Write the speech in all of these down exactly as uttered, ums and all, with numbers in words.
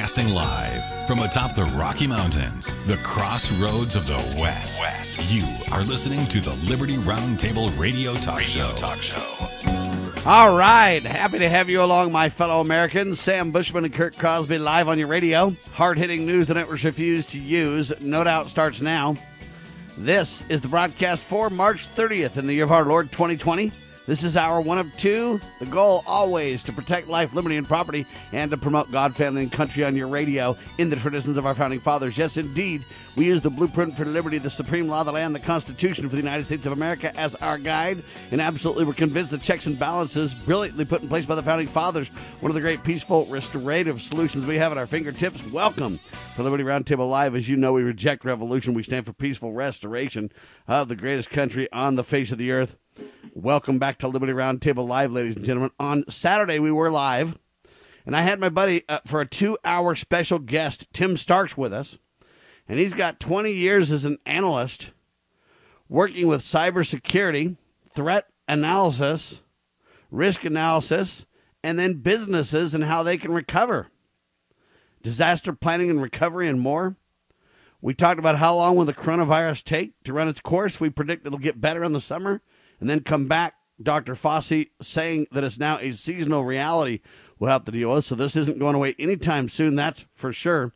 Broadcasting live from atop the Rocky Mountains, the crossroads of the West. West. You are listening to the Liberty Roundtable Radio Talk Radio Show. Talk Show. All right. Happy to have you along, my fellow Americans. Sam Bushman and Kirk Crosby live on your radio. Hard-hitting news the networks refuse to use. No doubt starts now. This is the broadcast for March thirtieth in the year of our Lord twenty twenty. This is hour one of two. The goal always to protect life, liberty, and property, and to promote God, family, and country on your radio in the traditions of our founding fathers. Yes, indeed, we use the blueprint for liberty, the supreme law of the land, the Constitution for the United States of America as our guide. And absolutely, we're convinced the checks and balances brilliantly put in place by the founding fathers, one of the great peaceful, restorative solutions we have at our fingertips. Welcome to Liberty Roundtable Live. As you know, we reject revolution. We stand for peaceful restoration of the greatest country on the face of the earth. Welcome back to Liberty Roundtable Live, ladies and gentlemen. On Saturday, we were live, and I had my buddy uh, for a two-hour special guest, Tim Starks, with us. And he's got twenty years as an analyst working with cybersecurity, threat analysis, risk analysis, and then businesses and how they can recover. Disaster planning and recovery and more. We talked about how long will the coronavirus take to run its course. We predict it'll get better in the summer. And then come back, Doctor Fauci saying that it's now a seasonal reality we'll have to deal with. So this isn't going away anytime soon, that's for sure.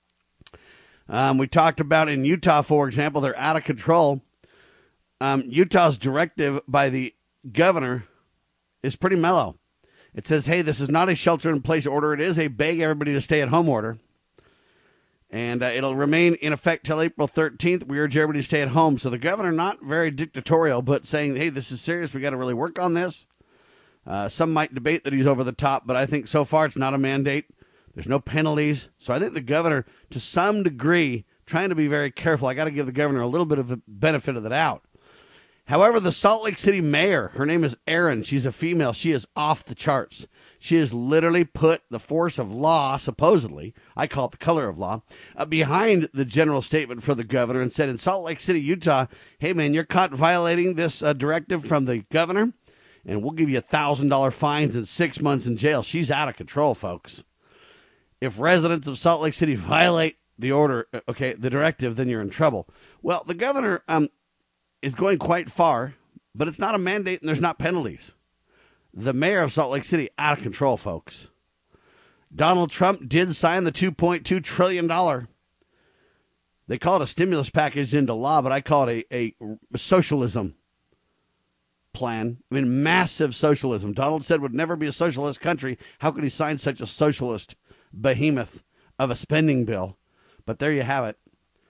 Um, we talked about in Utah, for example, they're out of control. Um, Utah's directive by the governor is pretty mellow. It says, hey, this is not a shelter-in-place order. It is a beg everybody to stay at home order. And uh, it'll remain in effect till April thirteenth. We urge everybody to stay at home. So the governor, not very dictatorial, but saying, hey, this is serious. We got to really work on this. Uh, some might debate that he's over the top, but I think so far it's not a mandate. There's no penalties. So I think the governor, to some degree, trying to be very careful. I got to give the governor a little bit of the benefit of the doubt. However, the Salt Lake City mayor, her name is Erin. She's a female. She is off the charts. She has literally put the force of law, supposedly, I call it the color of law, uh, behind the general statement for the governor and said in Salt Lake City, Utah, hey, man, you're caught violating this uh, directive from the governor, and we'll give you one thousand dollars fines and six months in jail. She's out of control, folks. If residents of Salt Lake City violate the order, okay, the directive, then you're in trouble. Well, the governor um, is going quite far, but it's not a mandate and there's not penalties. The mayor of Salt Lake City, out of control, folks. Donald Trump did sign the two point two trillion dollars. They call it a stimulus package into law, but I call it a, a socialism plan. I mean, massive socialism. Donald said would never be a socialist country. How could he sign such a socialist behemoth of a spending bill? But there you have it.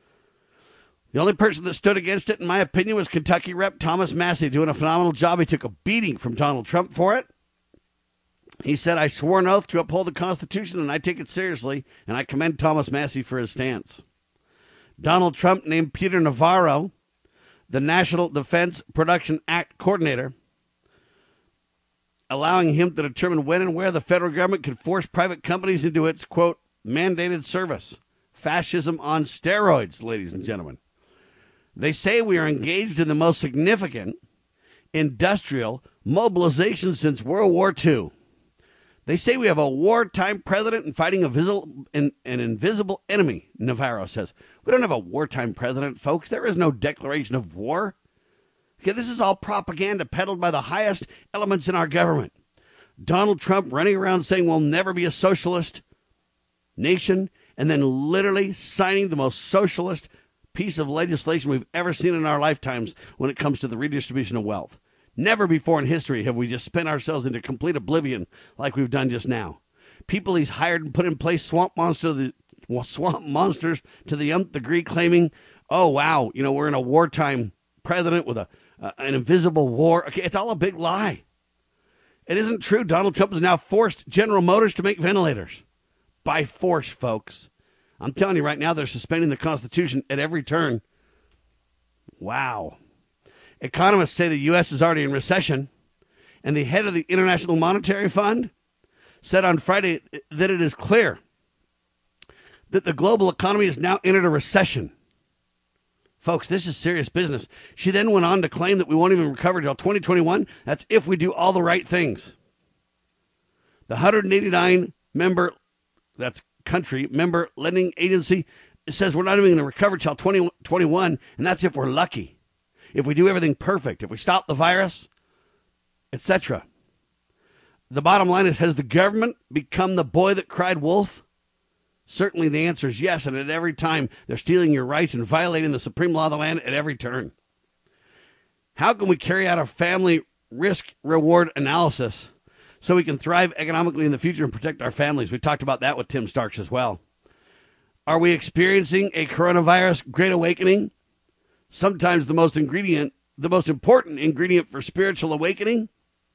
The only person that stood against it, in my opinion, was Kentucky Rep Thomas Massie, doing a phenomenal job. He took a beating from Donald Trump for it. He said, I swore an oath to uphold the Constitution, and I take it seriously, and I commend Thomas Massie for his stance. Donald Trump named Peter Navarro the National Defense Production Act coordinator, allowing him to determine when and where the federal government could force private companies into its, quote, mandated service. Fascism on steroids, ladies and gentlemen. They say we are engaged in the most significant industrial mobilization since World War Two. They say we have a wartime president and fighting a visible, an, an invisible enemy, Navarro says. We don't have a wartime president, folks. There is no declaration of war. Okay, this is all propaganda peddled by the highest elements in our government. Donald Trump running around saying we'll never be a socialist nation, and then literally signing the most socialist piece of legislation we've ever seen in our lifetimes when it comes to the redistribution of wealth. Never before in history have we just spent ourselves into complete oblivion like we've done just now. People he's hired and put in place swamp monster the swamp monsters to the nth degree, claiming, oh wow, you know, we're in a wartime president with a uh, an invisible war. Okay, it's all a big lie. It isn't true. Donald Trump has now forced General Motors to make ventilators by force, folks. I'm telling you right now, they're suspending the Constitution at every turn. Wow. Economists say the U S is already in recession, and the head of the International Monetary Fund said on Friday that it is clear that the global economy has now entered a recession. Folks, this is serious business. She then went on to claim that we won't even recover until twenty twenty-one. That's if we do all the right things. The one hundred eighty-nine member, that's country member lending agency says we're not even going to recover till twenty twenty-one, and that's if we're lucky. If we do everything perfect, if we stop the virus, et cetera. The bottom line is, has the government become the boy that cried wolf? Certainly the answer is yes, and at every time they're stealing your rights and violating the supreme law of the land at every turn. How can we carry out a family risk-reward analysis so we can thrive economically in the future and protect our families? We talked about that with Tim Starks as well. Are we experiencing a coronavirus great awakening? Sometimes the most ingredient, the most important ingredient for spiritual awakening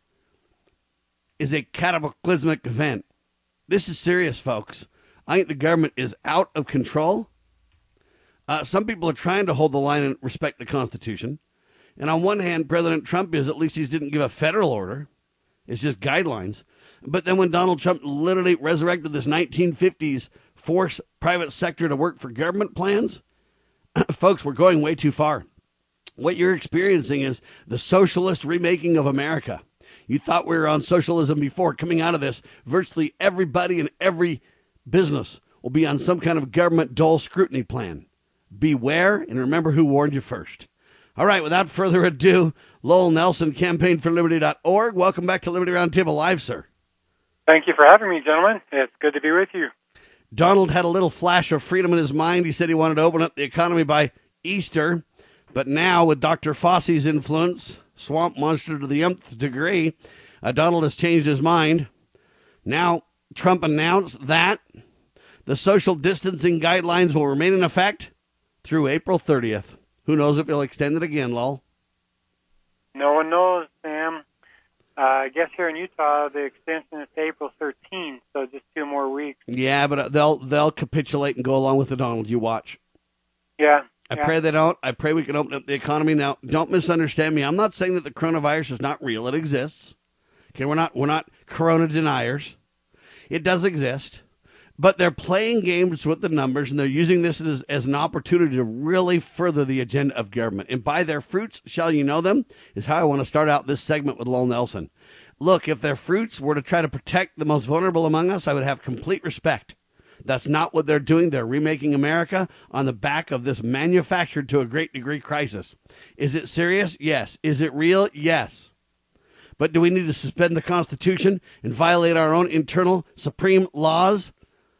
is a cataclysmic event. This is serious, folks. I think the government is out of control. Uh, some people are trying to hold the line and respect the Constitution. And on one hand, President Trump is, at least he didn't give a federal order. It's just guidelines. But then when Donald Trump literally resurrected this nineteen fifties force private sector to work for government plans, folks, we're going way too far. What you're experiencing is the socialist remaking of America. You thought we were on socialism before. Coming out of this, virtually everybody in every business will be on some kind of government dull scrutiny plan. Beware, and remember who warned you first. All right, without further ado, Lowell Nelson, campaign for liberty dot org. Welcome back to Liberty Roundtable Live, sir. Thank you for having me, gentlemen. It's good to be with you. Donald had a little flash of freedom in his mind. He said he wanted to open up the economy by Easter. But now, with Doctor Fauci's influence, swamp monster to the nth degree, uh, Donald has changed his mind. Now, Trump announced that the social distancing guidelines will remain in effect through April thirtieth. Who knows if he'll extend it again, Lowell? No one knows, Sam. Uh, I guess here in Utah, the extension is to April thirteenth, so just two more weeks. Yeah, but they'll they'll capitulate and go along with it, Donald. You watch. Yeah. I yeah. pray they don't. I pray we can open up the economy. Now, don't misunderstand me. I'm not saying that the coronavirus is not real. It exists. Okay, we're not we're not corona deniers. It does exist. But they're playing games with the numbers, and they're using this as, as an opportunity to really further the agenda of government. And by their fruits shall you know them is how I want to start out this segment with Lowell Nelson. Look, if their fruits were to try to protect the most vulnerable among us, I would have complete respect. That's not what they're doing. They're remaking America on the back of this manufactured to a great degree crisis. Is it serious? Yes. Is it real? Yes. But do we need to suspend the Constitution and violate our own internal supreme laws?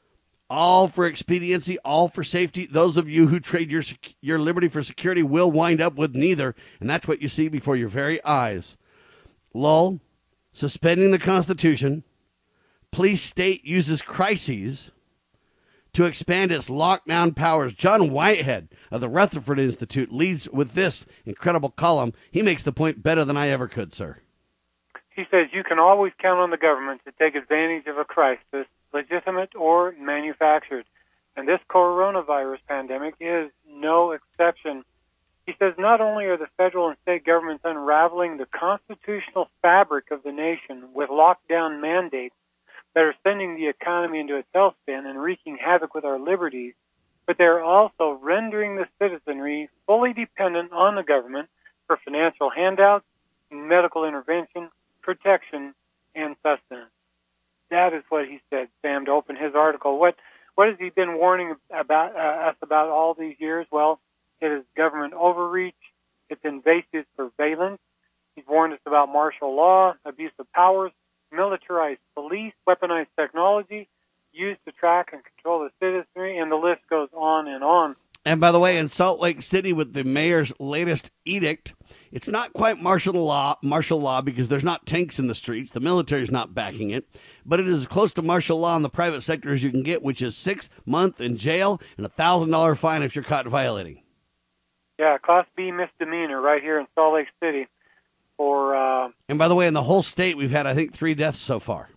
All for expediency, all for safety. Those of you who trade your your liberty for security will wind up with neither, and that's what you see before your very eyes. Lowell, suspending the Constitution, police state uses crises to expand its lockdown powers. John Whitehead of the Rutherford Institute leads with this incredible column. He makes the point better than I ever could, sir. He says you can always count on the government to take advantage of a crisis, legitimate or manufactured. And this coronavirus pandemic is no exception. He says not only are the federal and state governments unraveling the constitutional fabric of the nation with lockdown mandates that are sending the economy into a tailspin and wreaking havoc with our liberties, but they're also rendering the citizenry fully dependent on the government for financial handouts, medical intervention, protection, and sustenance. That is what he said, Sam, to open his article. What what has he been warning about uh, us about all these years? Well, it is government overreach. It's invasive surveillance. He's warned us about martial law, abuse of powers, militarized police, weaponized technology used to track and control the citizenry, and the list goes on and on. And by the way, in Salt Lake City, with the mayor's latest edict, it's not quite martial law, martial law because there's not tanks in the streets. The military's not backing it. But it is as close to martial law in the private sector as you can get, which is six months in jail and a one thousand dollars fine if you're caught violating. Yeah, Class B misdemeanor right here in Salt Lake City. For uh, And by the way, in the whole state, we've had, I think, three deaths so far.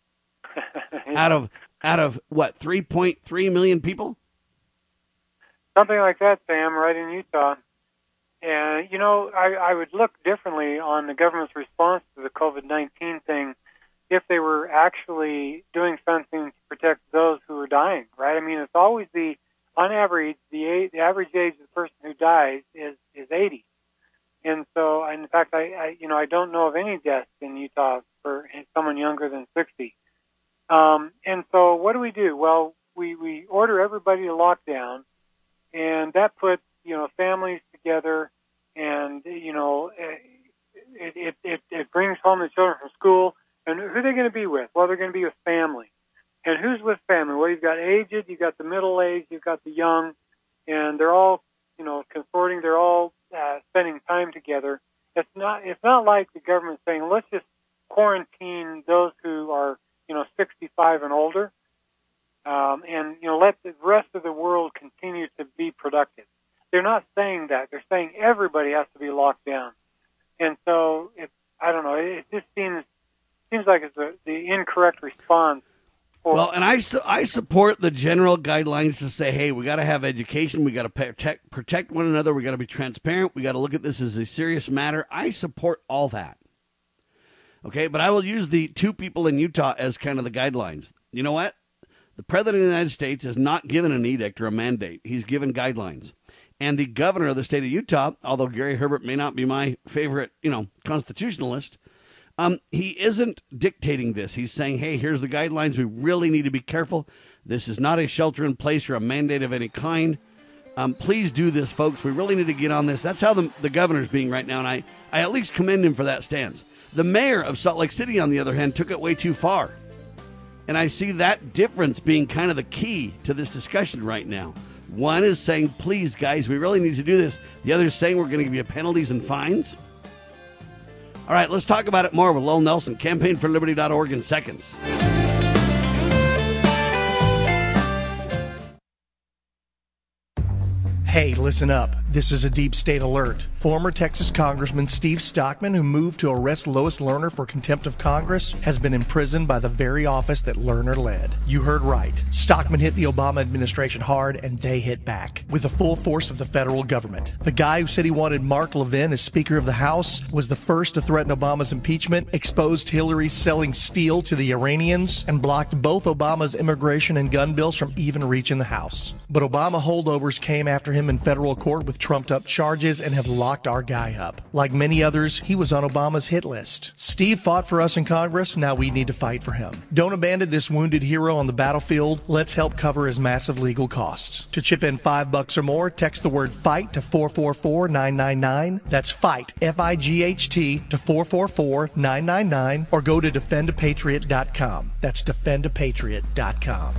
out of, out of what, three point three million people? Something like that, Sam, right in Utah. And, you know, I, I would look differently on the government's response to the COVID nineteen thing if they were actually doing something to protect those who are dying, right? I mean, it's always the, on average, the, the average age of the person who dies is, is eighty. And so, in fact, I, I, you know, I don't know of any deaths in Utah for someone younger than sixty. Um, and so what do we do? Well, we, we order everybody to lock down, and that puts, you know, families together, and, you know, it, it, it, it brings home the children from school. And who are they going to be with? Well, they're going to be with family. And who's with family? Well, you've got aged, you've got the middle-aged, you've got the young, and they're all, you know, consorting. They're all uh, spending time together. It's not it's not like the government saying, let's just quarantine those who are, you know, sixty-five and older, um, and, you know, let the rest of the world continue to be productive. They're not saying that. They're saying everybody has to be locked down. And so, it, I don't know, it just seems seems like it's a, the incorrect response. For well, and I, su- I support the general guidelines to say, hey, we got to have education, we got to protect, protect one another, we got to be transparent, we got to look at this as a serious matter. I support all that. Okay, but I will use the two people in Utah as kind of the guidelines. You know what? The President of the United States has not given an edict or a mandate. He's given guidelines. And the governor of the state of Utah, although Gary Herbert may not be my favorite, you know, constitutionalist, um, he isn't dictating this. He's saying, hey, here's the guidelines. We really need to be careful. This is not a shelter in place or a mandate of any kind. Um, please do this, folks. We really need to get on this. That's how the, the governor's being right now, and I, I at least commend him for that stance. The mayor of Salt Lake City, on the other hand, took it way too far. And I see that difference being kind of the key to this discussion right now. One is saying, please, guys, we really need to do this. The other is saying we're going to give you penalties and fines. All right, let's talk about it more with Lowell Nelson, campaign for liberty dot org in seconds. Hey, listen up. This is a deep state alert. Former Texas Congressman Steve Stockman, who moved to arrest Lois Lerner for contempt of Congress, has been imprisoned by the very office that Lerner led. You heard right. Stockman hit the Obama administration hard, and they hit back with the full force of the federal government. The guy who said he wanted Mark Levin as Speaker of the House was the first to threaten Obama's impeachment, exposed Hillary selling steel to the Iranians, and blocked both Obama's immigration and gun bills from even reaching the House. But Obama holdovers came after him in federal court with trumped-up charges and have locked our guy up. Like many others, he was on Obama's hit list. Steve fought for us in Congress, now we need to fight for him. Don't abandon this wounded hero on the battlefield. Let's help cover his massive legal costs. To chip in five bucks or more, text the word FIGHT to four four four nine nine nine. That's FIGHT, F I G H T, to four four four nine nine nine, or go to defend a patriot dot com. That's defend a patriot dot com.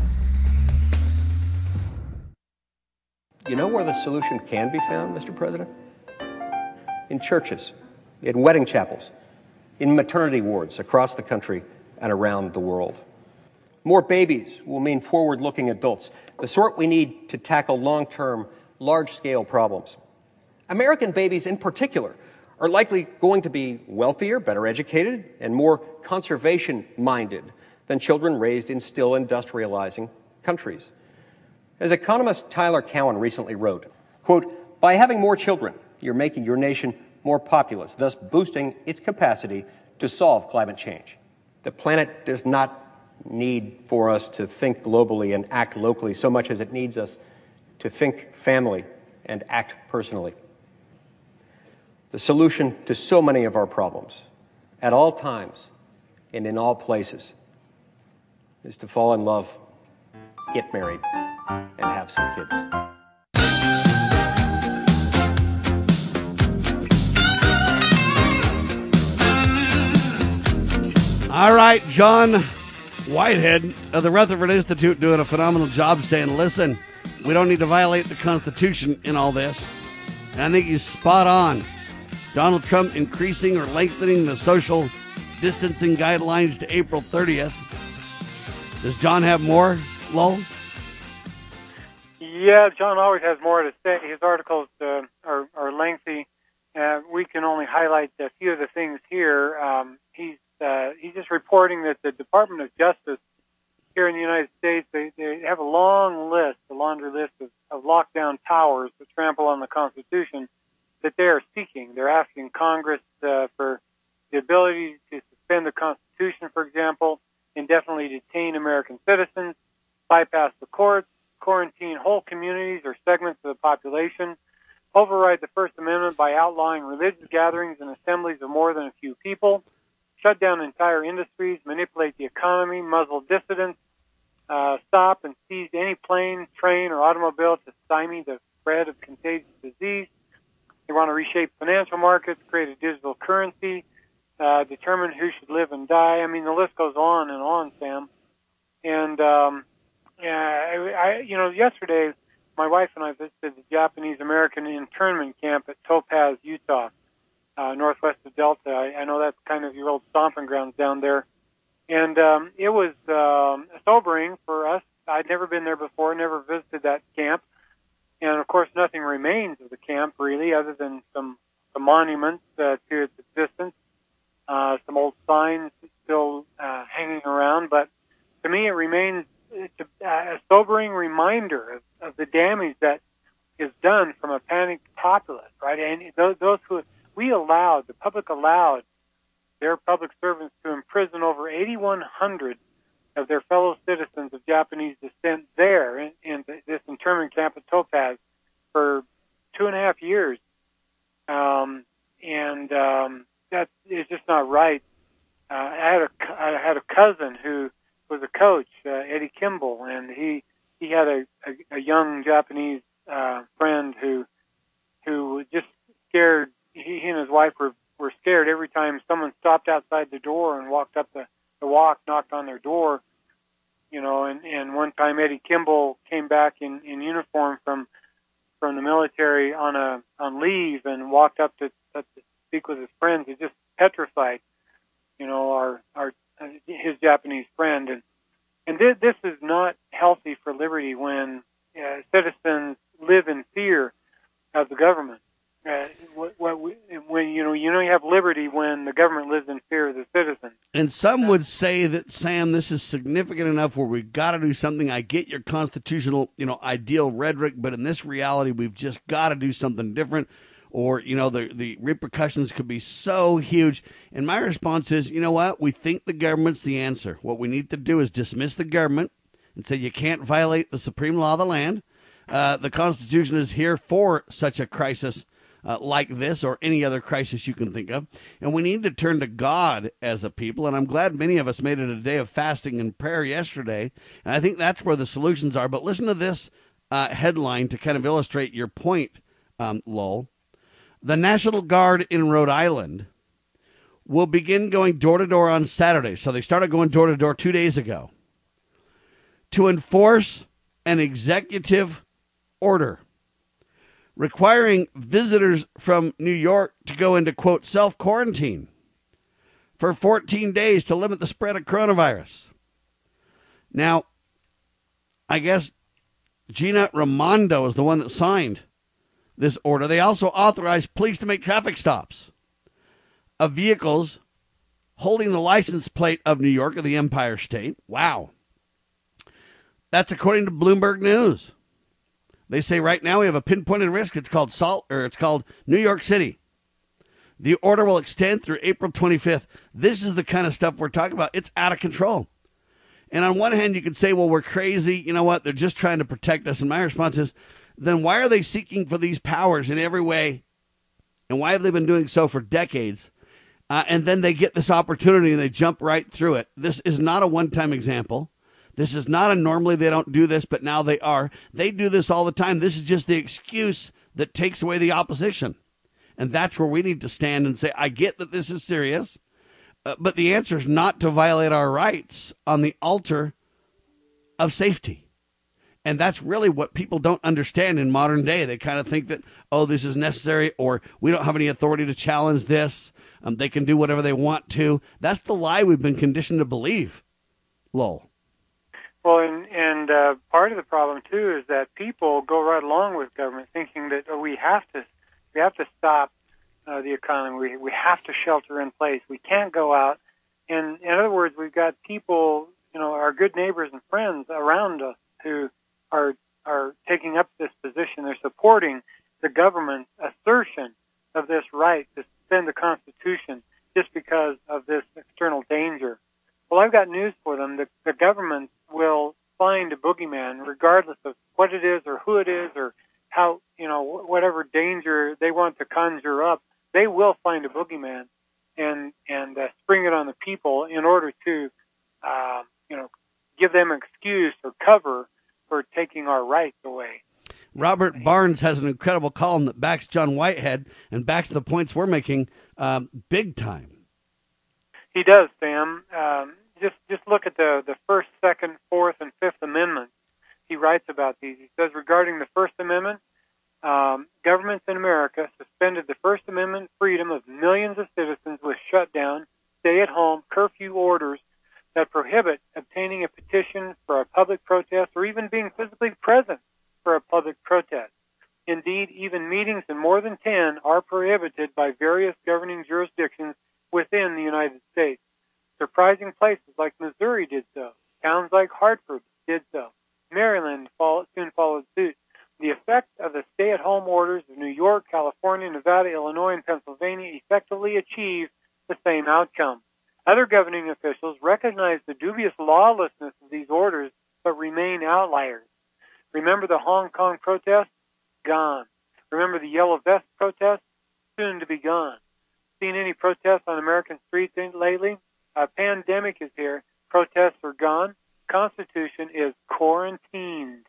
You know where the solution can be found, Mister President? In churches, in wedding chapels, in maternity wards across the country and around the world. More babies will mean forward-looking adults, the sort we need to tackle long-term, large-scale problems. American babies in particular are likely going to be wealthier, better educated, and more conservation-minded than children raised in still industrializing countries. As economist Tyler Cowen recently wrote, quote, by having more children, you're making your nation more populous, thus boosting its capacity to solve climate change. The planet does not need for us to think globally and act locally so much as it needs us to think family and act personally. The solution to so many of our problems, at all times and in all places, is to fall in love, get married, and have some kids. All right, John Whitehead of the Rutherford Institute doing a phenomenal job saying, listen, we don't need to violate the Constitution in all this. And I think he's spot on. Donald Trump increasing or lengthening the social distancing guidelines to April thirtieth. Does John have more, Lowell? Yeah, John always has more to say. His articles uh, are, are lengthy. Uh, we can only highlight a few of the things here. Um, he's uh, he's just reporting that the Department of Justice here in the United States, they, they have a long list, a laundry list of, of lockdown towers that trample on the Constitution that they are seeking. They're asking Congress uh, for the ability to suspend the Constitution, for example, indefinitely detain American citizens, bypass the courts, quarantine whole communities or segments of the population, override the First Amendment by outlawing religious gatherings and assemblies of more than a few people, shut down entire industries, manipulate the economy, muzzle dissidents, uh, stop and seize any plane, train, or automobile to stymie the spread of contagious disease. They want to reshape financial markets, create a digital currency, uh, determine who should live and die. I mean, the list goes on and on, Sam. And, um, yeah, I, I, you know, yesterday, my wife and I visited the Japanese-American internment camp at Topaz, Utah, uh, northwest of Delta. I, I know that's kind of your old stomping grounds down there. And um, it was um, sobering for us. I'd never been there before, never visited that camp. And, of course, nothing remains of the camp, really, other than some, some monuments uh, to its existence, uh, some old signs still uh, hanging around. But to me, it remains it's a, a sobering reminder of, of the damage that is done from a panicked populace, right? And those, those who we allowed, the public allowed their public servants to imprison over eighty-one hundred of their fellow citizens of Japanese descent there in, in this internment camp at Topaz for two and a half years. Um, and um, that is just not right. Uh, I had a I had a cousin who was a coach, uh, Eddie Kimball, and he he had a, a, a young Japanese uh, friend who who was just scared. He, he and his wife were, were scared every time someone stopped outside the door and walked up the, the walk, knocked on their door. You know, and, and one time Eddie Kimball came back in, in uniform from from the military on a on leave and walked up to, up to speak with his friends. He just petrified, you know, our our uh, his Japanese friend, and and this, this is not healthy for liberty when uh, citizens live in fear of the government. Uh, what, what we, when you know you know you have liberty when the government lives in fear of the citizens. And some would say that, Sam, this is significant enough where we've got to do something. I get your constitutional, you know, ideal rhetoric, but in this reality, we've just got to do something different. Or, you know, the the repercussions could be so huge. And my response is, you know what? We think the government's the answer. What we need to do is dismiss the government and say you can't violate the supreme law of the land. Uh, the Constitution is here for such a crisis uh, like this or any other crisis you can think of. And we need to turn to God as a people. And I'm glad many of us made it a day of fasting and prayer yesterday. And I think that's where the solutions are. But listen to this uh, headline to kind of illustrate your point, um, Lowell. The National Guard in Rhode Island will begin going door-to-door on Saturday. So they started going door-to-door two days ago to enforce an executive order requiring visitors from New York to go into, quote, self-quarantine for fourteen days to limit the spread of coronavirus. Now, I guess Gina Raimondo is the one that signed this order. They also authorized police to make traffic stops of vehicles holding the license plate of New York or the Empire State. Wow. That's according to Bloomberg News. They say right now we have a pinpointed risk. It's called Salt, or it's called New York City. The order will extend through April twenty-fifth. This is the kind of stuff we're talking about. It's out of control. And on one hand, you could say, well, we're crazy. You know what? They're just trying to protect us. And my response is, then why are they seeking for these powers in every way? And why have they been doing so for decades? Uh, and then they get this opportunity and they jump right through it. This is not a one-time example. This is not a normally they don't do this, but now they are. They do this all the time. This is just the excuse that takes away the opposition. And that's where we need to stand and say, I get that this is serious, uh, but the answer is not to violate our rights on the altar of safety. And that's really what people don't understand in modern day. They kind of think that, oh, this is necessary, or we don't have any authority to challenge this. Um, they can do whatever they want to. That's the lie we've been conditioned to believe, Lowell. Well, and, and uh, part of the problem, too, is that people go right along with government thinking that oh, we have to we have to stop uh, the economy. We, we have to shelter in place. We can't go out. And in other words, we've got people, you know, our good neighbors and friends around us who are are taking up this position. They're supporting the government's assertion of this right to suspend the Constitution just because of this external danger. Well, I've got news for them. The, the government will find a boogeyman, regardless of what it is or who it is or how, you know, whatever danger they want to conjure up. They will find a boogeyman and and uh, spring it on the people in order to, uh, you know, give them an excuse or cover for taking our rights away. Robert Barnes has an incredible column that backs John Whitehead and backs the points we're making um, big time. He does, Sam. Um, just just look at the, the First, Second, Fourth, and Fifth Amendments. He writes about these. He says, regarding the First Amendment, um, governments in America suspended the First Amendment freedom of millions of citizens with shutdown, stay-at-home, curfew orders that prohibit obtaining a petition for a public protest or even being physically present for a public protest. Indeed, even meetings in more than ten are prohibited by various governing jurisdictions within the United States. Surprising places like Missouri did so. Towns like Hartford did so. Maryland soon followed suit. The effect of the stay-at-home orders of New York, California, Nevada, Illinois, and Pennsylvania effectively achieved the same outcome. Other governing officials recognize the dubious lawlessness of these orders, but remain outliers. Remember the Hong Kong protest? Gone. Remember the Yellow Vest protest? Soon to be gone. Seen any protests on American streets lately? A pandemic is here. Protests are gone. Constitution is quarantined.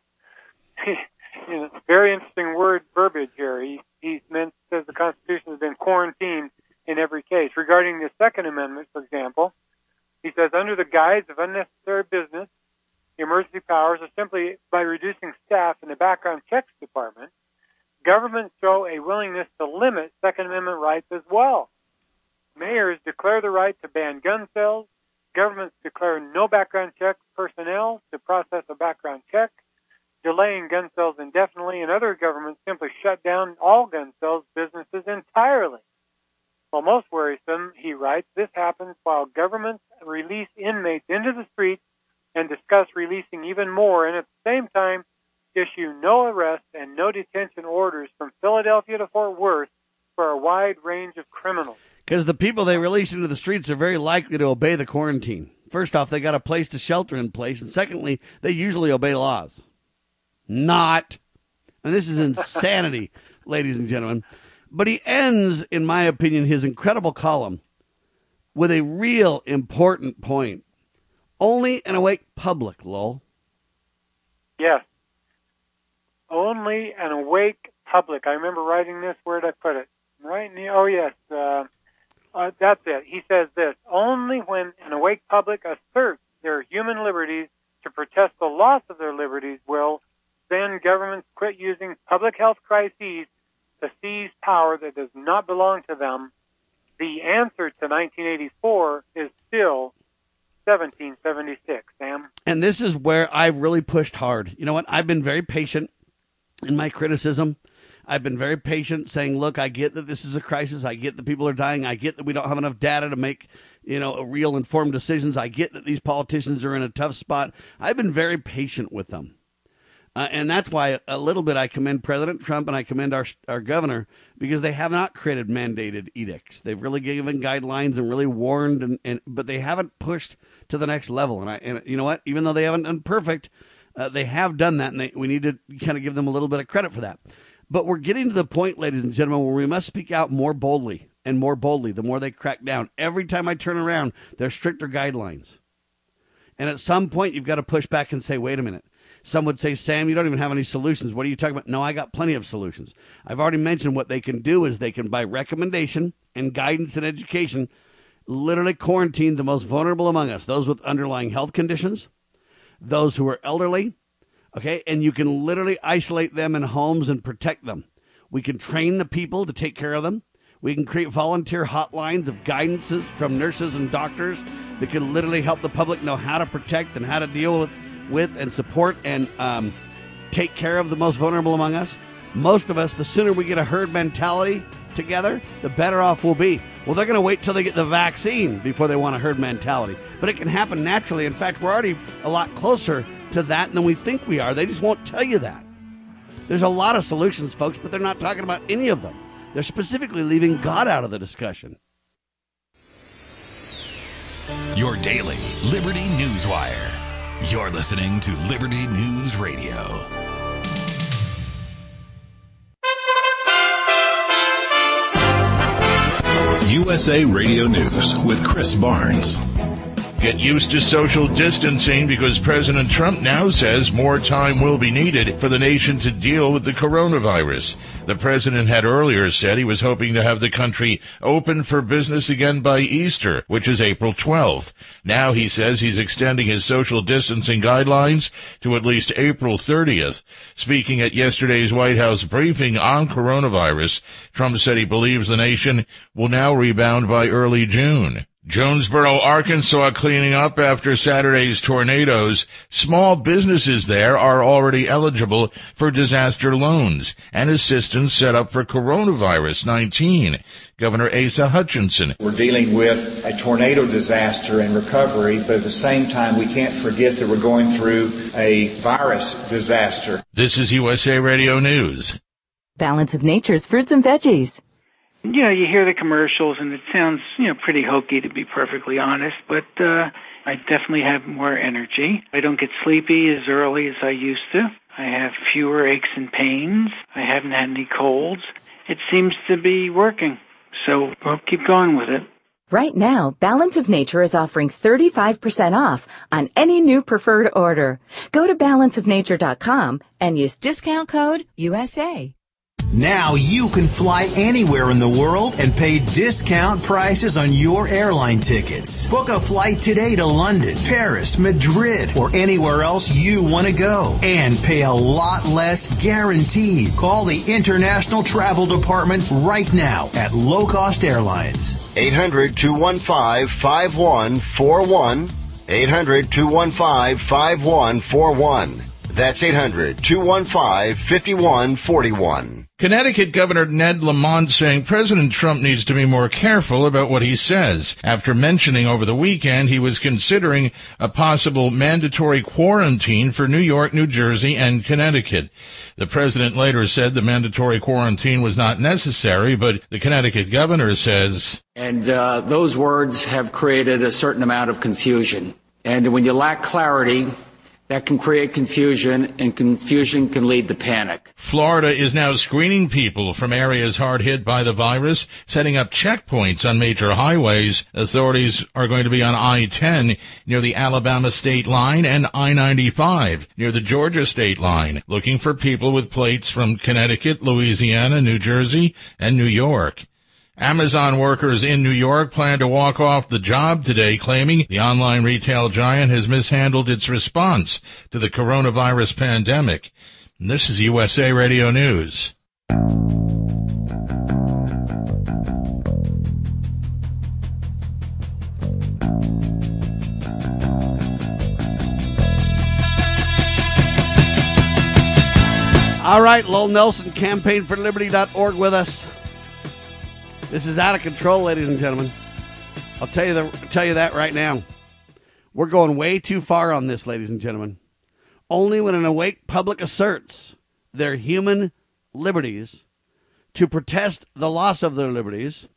You know, very interesting word verbiage here. He, he meant, says the Constitution has been quarantined in every case. Regarding the Second Amendment, for example, he says, under the guise of unnecessary business, the emergency powers are simply by reducing staff in the background checks department, governments show a willingness to limit Second Amendment rights as well. Mayors declare the right to ban gun sales. Governments declare no background check personnel to process a background check, delaying gun sales indefinitely, and other governments simply shut down all gun sales businesses entirely. Well, most worrisome, he writes, this happens while governments release inmates into the streets and discuss releasing even more, and at the same time issue no arrest and no detention orders from Philadelphia to Fort Worth for a wide range of criminals. Because the people they release into the streets are very likely to obey the quarantine. First off, they got a place to shelter in place, and secondly, they usually obey laws. Not. And this is insanity, ladies and gentlemen. But he ends, in my opinion, his incredible column with a real important point. Only an awake public, Lowell. Yes. Only an awake public. I remember writing this. Where did I put it? Right near, oh, yes. Uh, uh, that's it. He says this, only when an awake public asserts their human liberties to protest the loss of their liberties will then governments quit using public health crises to seize power that does not belong to them. The answer to nineteen eighty-four is still seventeen seventy-six, Sam. And this is where I've really pushed hard. You know what? I've been very patient in my criticism. I've been very patient saying, look, I get that this is a crisis. I get that people are dying. I get that we don't have enough data to make, you know, real informed decisions. I get that these politicians are in a tough spot. I've been very patient with them. Uh, and that's why a little bit I commend President Trump and I commend our our governor, because they have not created mandated edicts. They've really given guidelines and really warned, and, and but they haven't pushed to the next level. And I and you know what? Even though they haven't done perfect, uh, they have done that, and they, we need to kind of give them a little bit of credit for that. But we're getting to the point, ladies and gentlemen, where we must speak out more boldly and more boldly the more they crack down. Every time I turn around, there's stricter guidelines. And at some point, you've got to push back and say, wait a minute. Some would say, Sam, you don't even have any solutions. What are you talking about? No, I got plenty of solutions. I've already mentioned what they can do is they can, by recommendation and guidance and education, literally quarantine the most vulnerable among us, those with underlying health conditions, those who are elderly, okay? And you can literally isolate them in homes and protect them. We can train the people to take care of them. We can create volunteer hotlines of guidances from nurses and doctors that can literally help the public know how to protect and how to deal with with and support and um, take care of the most vulnerable among us. Most of us, the sooner we get a herd mentality together, the better off we'll be. Well, they're going to wait till they get the vaccine before they want a herd mentality. But it can happen naturally. In fact, we're already a lot closer to that than we think we are. They just won't tell you that. There's a lot of solutions, folks, but they're not talking about any of them. They're specifically leaving God out of the discussion. Your daily Liberty News Wire. You're listening to Liberty News Radio. U S A Radio News with Chris Barnes. Get used to social distancing because President Trump now says more time will be needed for the nation to deal with the coronavirus. The president had earlier said he was hoping to have the country open for business again by Easter, which is April twelfth. Now he says he's extending his social distancing guidelines to at least April thirtieth. Speaking at yesterday's White House briefing on coronavirus, Trump said he believes the nation will now rebound by early June. Jonesboro, Arkansas, cleaning up after Saturday's tornadoes. Small businesses there are already eligible for disaster loans and assistance set up for coronavirus nineteen. Governor Asa Hutchinson. We're dealing with a tornado disaster and recovery, but at the same time, we can't forget that we're going through a virus disaster. This is U S A Radio News. Balance of Nature's fruits and veggies. You know, you hear the commercials, and it sounds, you know, pretty hokey, to be perfectly honest, but uh, I definitely have more energy. I don't get sleepy as early as I used to. I have fewer aches and pains. I haven't had any colds. It seems to be working, so we'll keep going with it. Right now, Balance of Nature is offering thirty-five percent off on any new preferred order. Go to balance of nature dot com and use discount code U S A. Now you can fly anywhere in the world and pay discount prices on your airline tickets. Book a flight today to London, Paris, Madrid, or anywhere else you want to go and pay a lot less guaranteed. Call the International Travel Department right now at Low Cost Airlines. eight hundred, two one five, five one four one. eight hundred, two one five, five one four one. That's eight hundred, two one five, five one four one. Connecticut Governor Ned Lamont saying President Trump needs to be more careful about what he says after mentioning over the weekend he was considering a possible mandatory quarantine for New York, New Jersey, and Connecticut. The president later said the mandatory quarantine was not necessary, but the Connecticut governor says, And uh, those words have created a certain amount of confusion. And when you lack clarity, that can create confusion, and confusion can lead to panic. Florida is now screening people from areas hard hit by the virus, setting up checkpoints on major highways. Authorities are going to be on I ten near the Alabama state line and I ninety-five near the Georgia state line, looking for people with plates from Connecticut, Louisiana, New Jersey, and New York. Amazon workers in New York plan to walk off the job today, claiming the online retail giant has mishandled its response to the coronavirus pandemic. And this is U S A Radio News. All right, Lowell Nelson, campaign for liberty dot org with us. This is out of control, ladies and gentlemen. I'll tell you the, tell you that right now. We're going way too far on this, ladies and gentlemen. Only when an awake public asserts their human liberties to protest the loss of their liberties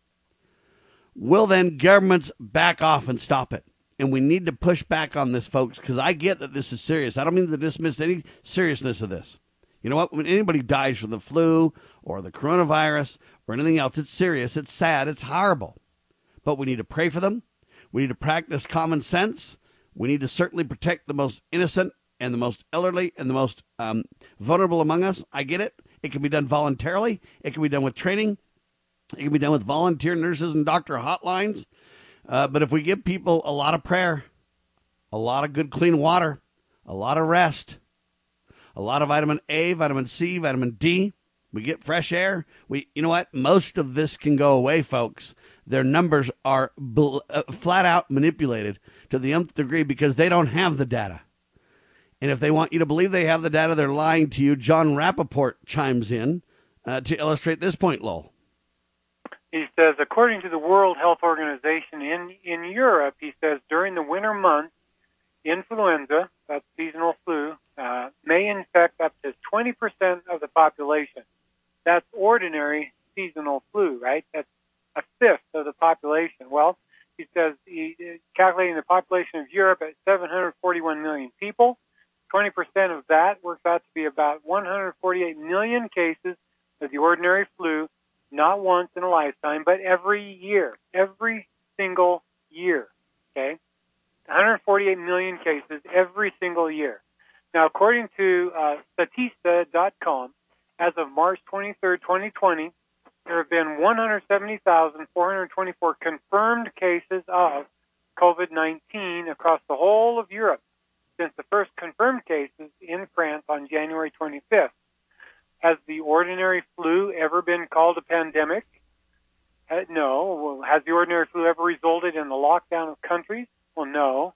will then governments back off and stop it. And we need to push back on this, folks, because I get that this is serious. I don't mean to dismiss any seriousness of this. You know what? When anybody dies from the flu or the coronavirus or anything else, it's serious, it's sad, it's horrible. But we need to pray for them. We need to practice common sense. We need to certainly protect the most innocent and the most elderly and the most um, vulnerable among us. I get it. It can be done voluntarily. It can be done with training. It can be done with volunteer nurses and doctor hotlines. Uh, but if we give people a lot of prayer, a lot of good clean water, a lot of rest, a lot of vitamin A, vitamin C, vitamin D, we get fresh air. We, you know what? Most of this can go away, folks. Their numbers are bl- uh, flat out manipulated to the nth degree because they don't have the data. And if they want you to believe they have the data, they're lying to you. John Rappaport chimes in uh, to illustrate this point, Lowell. He says, according to the World Health Organization in, in Europe, he says, during the winter months, influenza, that's seasonal flu, uh, may infect up to twenty percent of the population. That's ordinary seasonal flu, right? That's a fifth of the population. Well, he says, he, calculating the population of Europe at seven hundred forty-one million people, twenty percent of that works out to be about one hundred forty-eight million cases of the ordinary flu, not once in a lifetime, but every year, every single year, okay? one hundred forty-eight million cases every single year. Now, according to uh, Statista dot com, as of March twenty-third, twenty twenty, there have been one hundred seventy thousand four hundred twenty-four confirmed cases of COVID nineteen across the whole of Europe since the first confirmed cases in France on January twenty-fifth. Has the ordinary flu ever been called a pandemic? Uh, no. Has the ordinary flu ever resulted in the lockdown of countries? Well, no.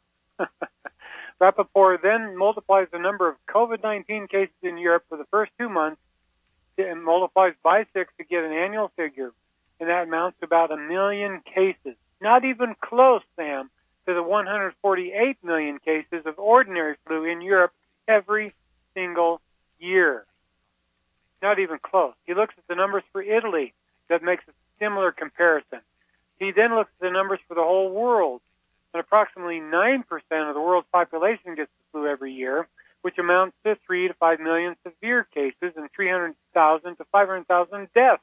Rappaport then multiplies the number of COVID nineteen cases in Europe for the first two months and multiplies by six to get an annual figure, and that amounts to about a million cases. Not even close, Sam, to the one hundred forty-eight million cases of ordinary flu in Europe every single year. Not even close. He looks at the numbers for Italy that makes a similar comparison. He then looks at the numbers for the whole world. And approximately nine percent of the world's population gets the flu every year, which amounts to three to five million severe cases and three hundred thousand to five hundred thousand deaths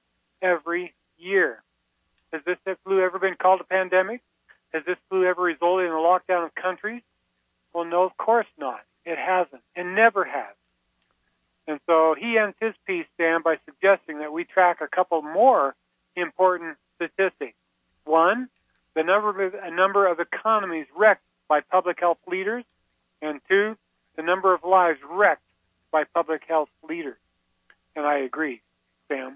every year. Has this flu ever been called a pandemic? Has this flu ever resulted in a lockdown of countries? Well, no, of course not. It hasn't, and never has. And so he ends his piece, Sam, by suggesting that we track a couple more important statistics. One, the number of, a number of economies wrecked by public health leaders, and two, the number of lives wrecked by public health leaders. And I agree, Sam.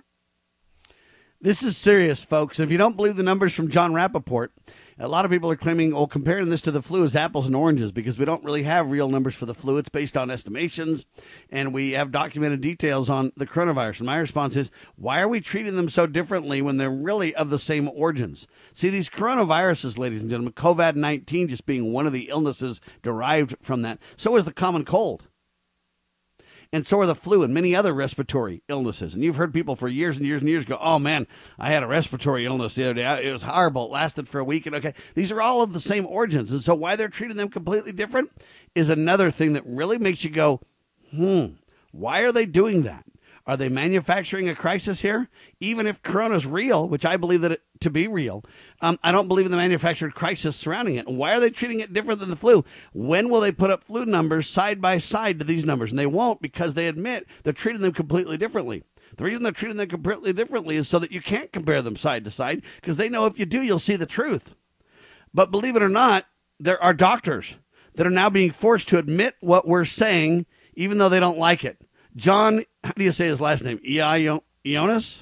This is serious, folks. If you don't believe the numbers from John Rappaport, a lot of people are claiming, oh, comparing this to the flu is apples and oranges because we don't really have real numbers for the flu. It's based on estimations, and we have documented details on the coronavirus. And my response is, why are we treating them so differently when they're really of the same origins? See, these coronaviruses, ladies and gentlemen, COVID nineteen just being one of the illnesses derived from that. So is the common cold. And so are the flu and many other respiratory illnesses. And you've heard people for years and years and years go, oh, man, I had a respiratory illness the other day. It was horrible. It lasted for a week. And okay, these are all of the same origins. And so why they're treating them completely different is another thing that really makes you go, hmm, why are they doing that? Are they manufacturing a crisis here? Even if corona's real, which I believe that it to be real, um, I don't believe in the manufactured crisis surrounding it. Why are they treating it different than the flu? When will they put up flu numbers side by side to these numbers? And they won't, because they admit they're treating them completely differently. The reason they're treating them completely differently is so that you can't compare them side to side, because they know if you do, you'll see the truth. But believe it or not, there are doctors that are now being forced to admit what we're saying, even though they don't like it. John, how do you say his last name? Ioannis?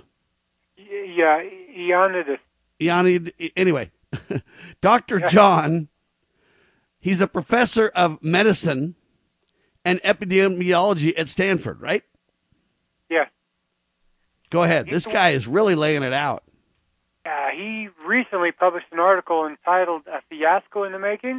Yeah, Ioannidis. Ioannidis. Anyway, Doctor John, he's a professor of medicine and epidemiology at Stanford, right? Yes. Go ahead. This guy is really laying it out. Uh, he recently published an article entitled A Fiasco in the Making.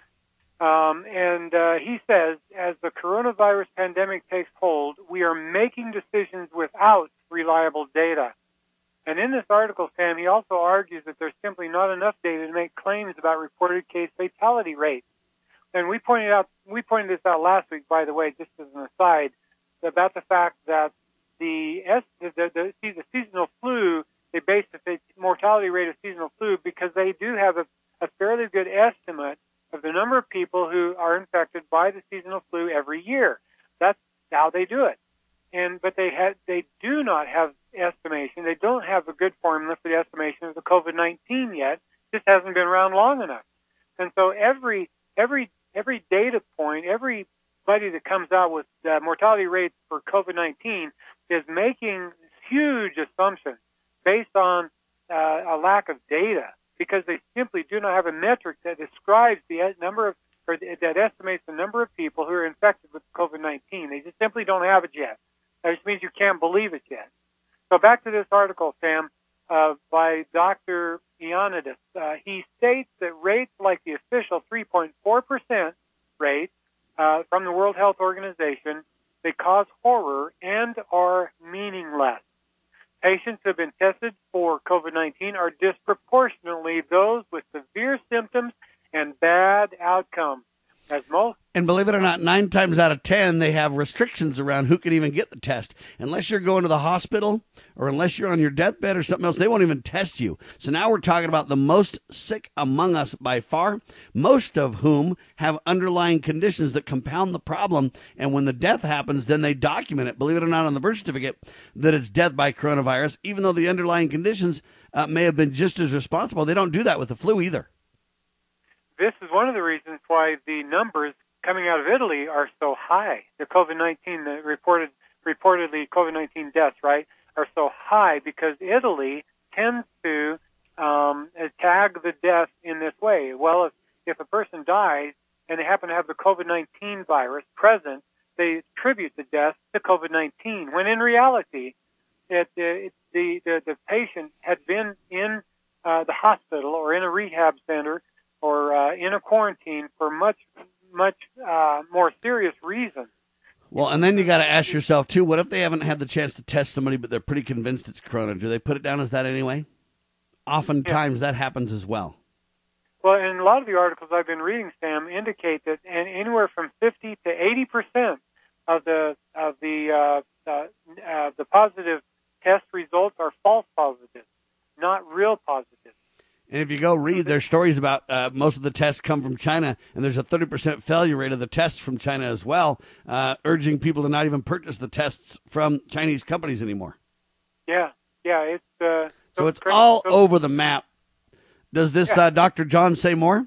Um, and uh, he says, as the coronavirus pandemic takes hold, we are making decisions without reliable data. And in this article, Sam, he also argues that there's simply not enough data to make claims about reported case fatality rates. And we pointed out, we pointed this out last week, by the way, just as an aside, about the fact that the the, the, the, the seasonal flu, they base the mortality rate of seasonal flu because they do have a, a fairly good estimate of the number of people who are infected by the seasonal flu every year. That's how they do it. And but they had they do not have estimation. They don't have a good formula for the estimation of the COVID nineteen yet. It just hasn't been around long enough. And so every every every data point, everybody that comes out with uh, mortality rates for COVID nineteen is making huge assumptions based on uh, a lack of data, because they simply do not have a metric that describes the number of, or that estimates the number of people who are infected with COVID nineteen. They just simply don't have it yet. That just means you can't believe it yet. So back to this article, Sam, uh, by Doctor Ioannidis. Uh, he states that rates like the official three point four percent rate uh, from the World Health Organization, they cause horror and are meaningless. Patients who have been tested for COVID nineteen are disproportionately those with severe symptoms and bad outcomes. as most. And believe it or not, nine times out of ten, they have restrictions around who can even get the test. Unless you're going to the hospital or unless you're on your deathbed or something else, they won't even test you. So now we're talking about the most sick among us by far, most of whom have underlying conditions that compound the problem. And when the death happens, then they document it, believe it or not, on the birth certificate that it's death by coronavirus, even though the underlying conditions uh, may have been just as responsible. They don't do that with the flu either. This is one of the reasons why the numbers coming out of Italy are so high. The COVID nineteen, the reported, reportedly COVID nineteen deaths, right, are so high because Italy tends to um, tag the death in this way. Well, if, if a person dies and they happen to have the COVID nineteen virus present, they attribute the death to COVID nineteen, when in reality, it, it, the, the, the patient had been in uh, the hospital or in a rehab center or uh, in a quarantine for much, much uh, more serious reasons. Well, and then you got to ask yourself, too, what if they haven't had the chance to test somebody, but they're pretty convinced it's corona? Do they put it down as that anyway? Oftentimes yeah. that happens as well. Well, and a lot of the articles I've been reading, Sam, indicate that and anywhere from fifty to eighty percent of the of the uh, uh, uh, the positive test results are false positives, not real positives. And if you go read their stories about uh, most of the tests come from China, and there's a thirty percent failure rate of the tests from China as well, uh, urging people to not even purchase the tests from Chinese companies anymore. Yeah, yeah, it's uh, so, so it's crazy. all so, over the map. Does this yeah. uh, Doctor John say more?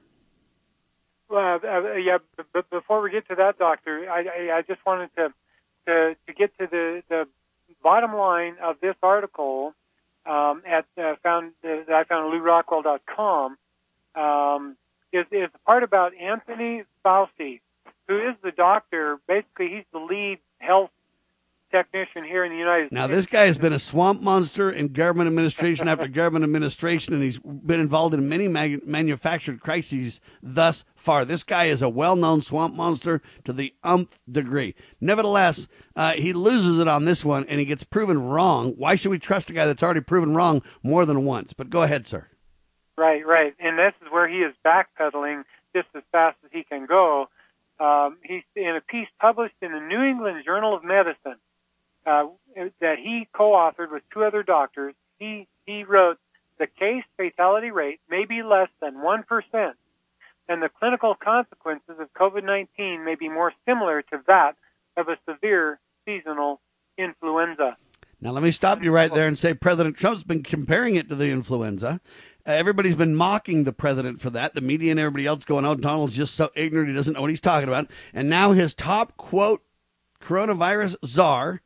Well, uh, yeah. But before we get to that, Doctor, I, I, I just wanted to, to to get to the the bottom line of this article. Um, at uh, found uh, that I found at Lou Rockwell dot com um, is is the part about Anthony Fauci, who is the doctor. Basically, he's the lead health technician here in the United States. Now, this guy has been a swamp monster in government administration after government administration, and he's been involved in many mag- manufactured crises thus far. This guy is a well-known swamp monster to the umpth degree. Nevertheless, uh, he loses it on this one, and he gets proven wrong. Why should we trust a guy that's already proven wrong more than once? But go ahead, sir. Right, right. And this is where he is backpedaling just as fast as he can go. Um, he's in a piece published in the New England Journal of Medicine. Uh, that he co-authored with two other doctors. He he wrote, the case fatality rate may be less than one percent, and the clinical consequences of COVID nineteen may be more similar to that of a severe seasonal influenza. Now, let me stop you right there and say President Trump's been comparing it to the influenza. Uh, everybody's been mocking the president for that. The media and everybody else going, oh, Donald's just so ignorant, he doesn't know what he's talking about. And now his top, quote, coronavirus czar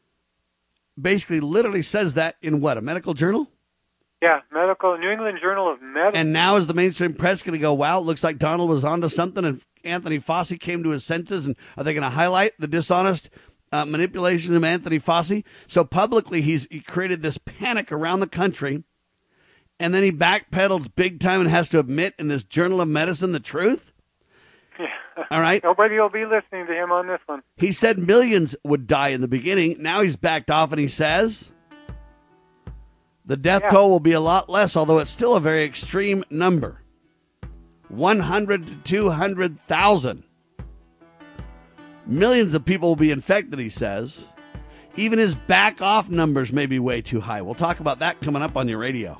basically literally says that in what, a medical journal? Yeah, medical, New England Journal of Medicine. And now is the mainstream press going to go, wow, it looks like Donald was onto something and Anthony Fauci came to his senses, and are they going to highlight the dishonest uh, manipulation of Anthony Fauci? So publicly he's he created this panic around the country, and then he backpedals big time and has to admit in this Journal of Medicine the truth? Yeah. All right. Nobody will be listening to him on this one. He said millions would die in the beginning. Now he's backed off and he says the death yeah. toll will be a lot less, although it's still a very extreme number. one hundred to two hundred thousand. Millions of people will be infected, he says. Even his back off numbers may be way too high. We'll talk about that coming up on your radio.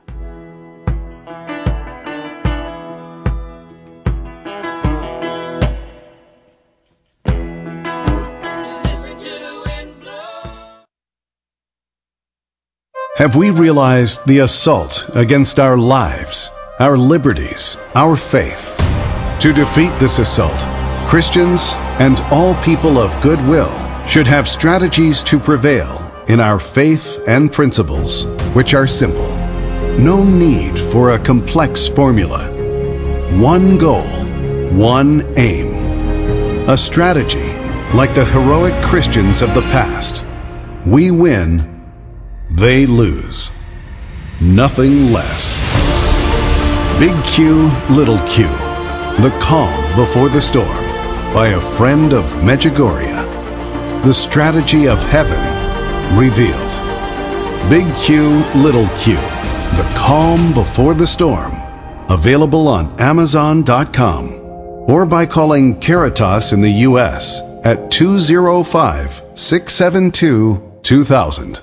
Have we realized the assault against our lives, our liberties, our faith? To defeat this assault, Christians and all people of goodwill should have strategies to prevail in our faith and principles, which are simple. No need for a complex formula. One goal, one aim. A strategy like the heroic Christians of the past. We win, they lose. Nothing less. Big Q, Little Q. The Calm Before the Storm by a friend of Medjugorje. The strategy of heaven revealed. Big Q, Little Q. The Calm Before the Storm. Available on Amazon dot com. or by calling Caritas in the U S at two oh five, six seven two, two thousand.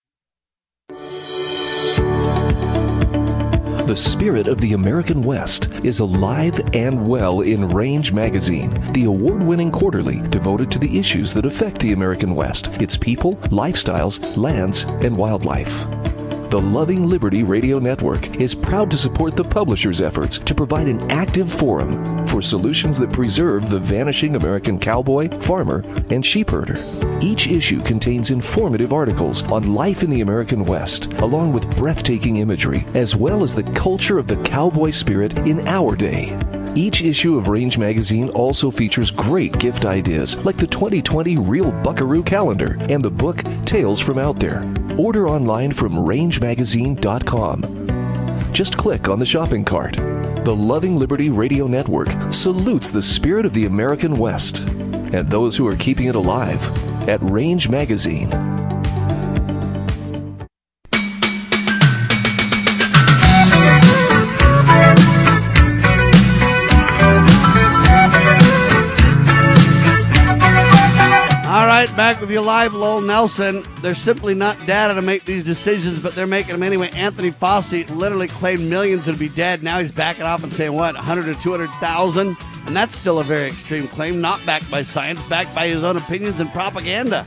The spirit of the American West is alive and well in Range Magazine, the award-winning quarterly devoted to the issues that affect the American West, its people, lifestyles, lands, and wildlife. The Loving Liberty Radio Network is proud to support the publisher's efforts to provide an active forum for solutions that preserve the vanishing American cowboy, farmer, and sheep herder. Each issue contains informative articles on life in the American West, along with breathtaking imagery, as well as the culture of the cowboy spirit in our day. Each issue of Range Magazine also features great gift ideas like the twenty twenty Real Buckaroo Calendar and the book Tales from Out There. Order online from range magazine dot com. Just click on the shopping cart. The Loving Liberty Radio Network salutes the spirit of the American West and those who are keeping it alive at Range Magazine. All right, back with you live, Lowell Nelson. There's simply not data to make these decisions, but they're making them anyway. Anthony Fauci literally claimed millions would be dead. Now he's backing off and saying, what, one hundred to two hundred thousand? And that's still a very extreme claim, not backed by science, backed by his own opinions and propaganda.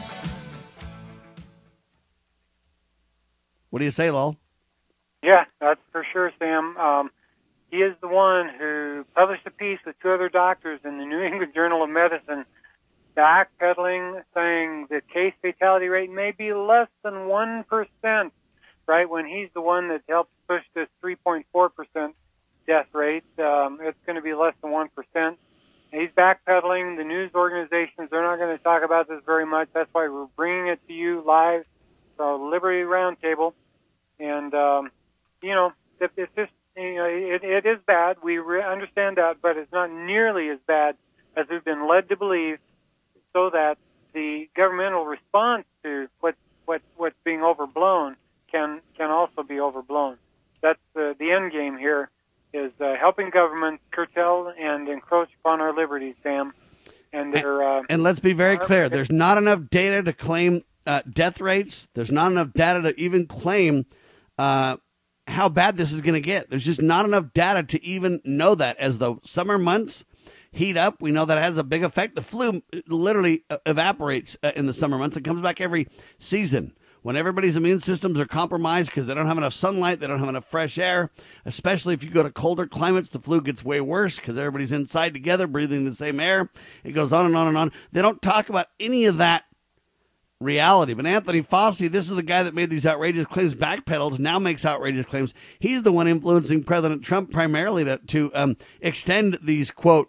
What do you say, Lowell? Yeah, that's for sure, Sam. Um, he is the one who published a piece with two other doctors in the New England Journal of Medicine backpedaling, saying the case fatality rate may be less than one percent, right, when he's the one that helps push this three point four percent death rate. Um, it's going to be less than one percent. He's backpedaling. The news organizations, they're not going to talk about this very much. That's why we're bringing it to you live, so Liberty Roundtable. And, um, you know, it, it's just, you know, it, it is bad. We re- understand that, but it's not nearly as bad as we've been led to believe, so that the governmental response to what, what, what's being overblown can can also be overblown. That's the, the end game here, is uh, helping governments curtail and encroach upon our liberties, Sam. And, they're, uh, and let's be very clear, there's not enough data to claim uh, death rates. There's not enough data to even claim uh, how bad this is going to get. There's just not enough data to even know that. As the summer months heat up, we know that has a big effect. The flu literally evaporates in the summer months. It comes back every season when everybody's immune systems are compromised because they don't have enough sunlight, they don't have enough fresh air. Especially if you go to colder climates, the flu gets way worse because everybody's inside together breathing the same air. It goes on and on and on. They don't talk about any of that reality. But Anthony Fauci, this is the guy that made these outrageous claims, backpedals, now makes outrageous claims. He's the one influencing President Trump primarily to, to um, extend these, quote,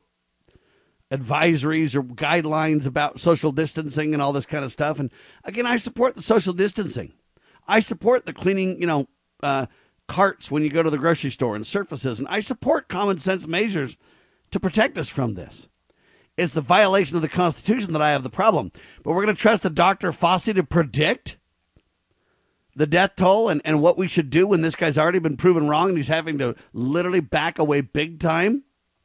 advisories or guidelines about social distancing and all this kind of stuff. And again, I support the social distancing. I support the cleaning, you know, uh, carts when you go to the grocery store and surfaces. And I support common sense measures to protect us from this. It's the violation of the Constitution that I have the problem. But we're going to trust the Doctor Fauci to predict the death toll and, and what we should do when this guy's already been proven wrong and he's having to literally back away big time.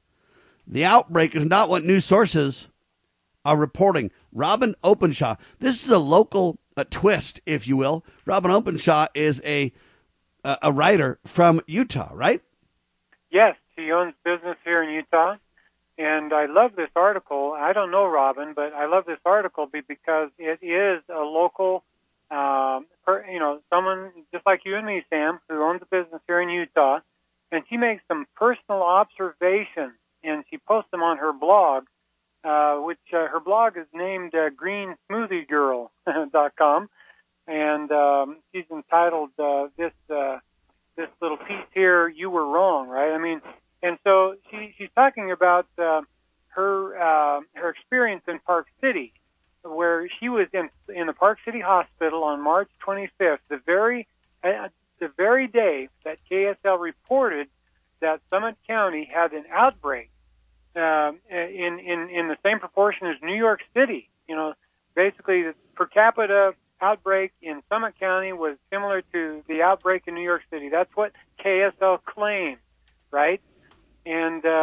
The outbreak is not what news sources are reporting. Robin Openshaw, this is a local uh, twist, if you will. Robin Openshaw is a uh, a writer from Utah, right? Yes, she owns business here in Utah. And I love this article. I don't know Robin, but I love this article because it is a local, um, per, you know, someone just like you and me, Sam, who owns a business here in Utah. And she makes some personal observations, and she posts them on her blog, uh, which uh, her blog is named uh, green smoothie girl dot com. And um, she's entitled uh, this uh, this little piece here, You Were Wrong, right? I mean, and so she, she's talking about uh, her uh, her experience in Park City, where she was in in the Park City Hospital on March twenty-fifth, the very uh, the very day that K S L reported that Summit County had an outbreak uh, in in in the same proportion as New York City. You know, basically the per capita outbreak in Summit County was similar to the outbreak in New York City. That's what K S L claimed, right? And uh,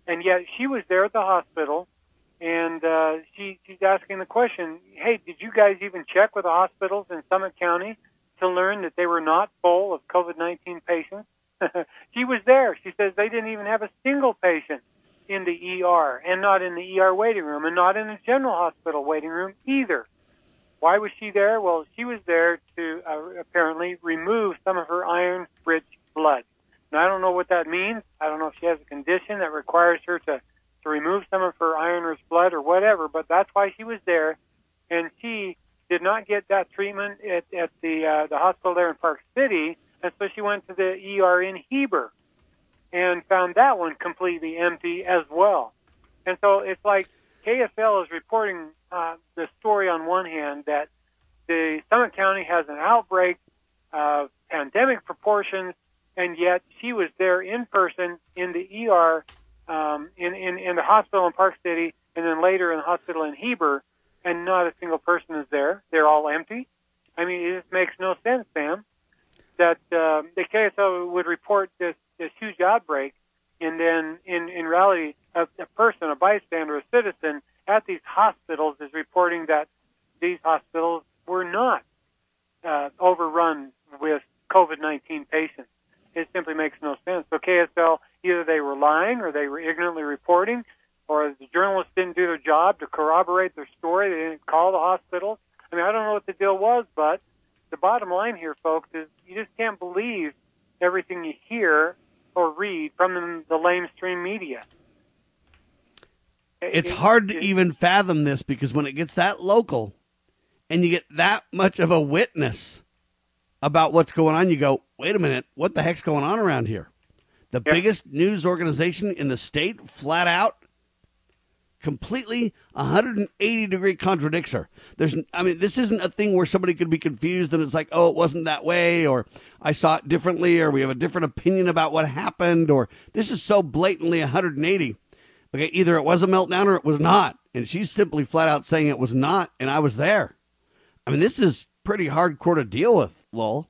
And yet she was there at the hospital, and uh, she, she's asking the question, hey, did you guys even check with the hospitals in Summit County to learn that they were not full of COVID nineteen patients? She was there. She says they didn't even have a single patient in the E R, and not in the E R waiting room, and not in the general hospital waiting room either. Why was she there? Well, she was there to uh, apparently remove some of her iron-rich blood. Now, I don't know what that means. I don't know if she has a condition that requires her to, to remove some of her iron-rich blood or whatever, but that's why she was there. And she did not get that treatment at, at the uh, the hospital there in Park City, and so she went to the E R in Heber and found that one completely empty as well. And so it's like K S L is reporting uh, the story on one hand that the Summit County has an outbreak of pandemic proportions, and yet she was there in person in the E R, um, in, in, in the hospital in Park City, and then later in the hospital in Heber, and not a single person is there. They're all empty. I mean, it just makes no sense, Sam, that uh, the K S L would report this, this huge outbreak, and then in, in reality, a, a person, a bystander, a citizen at these hospitals is reporting that these hospitals were not uh, overrun with COVID nineteen patients. It simply makes no sense. So K S L, either they were lying or they were ignorantly reporting, or the journalists didn't do their job to corroborate their story. They didn't call the hospitals. I mean, I don't know what the deal was, but the bottom line here, folks, is you just can't believe everything you hear or read from the, the lamestream media. It's it, hard to it, even fathom this, because when it gets that local and you get that much of a witness about what's going on, you go, wait a minute, what the heck's going on around here? The yeah. biggest news organization in the state, flat out, completely one hundred eighty degree contradicts her. There's, I mean, this isn't a thing where somebody could be confused and it's like, oh, it wasn't that way, or I saw it differently, or we have a different opinion about what happened, or this is so blatantly one hundred eighty. Okay, either it was a meltdown or it was not. And she's simply flat out saying it was not, and I was there. I mean, this is pretty hardcore to deal with, Lowell.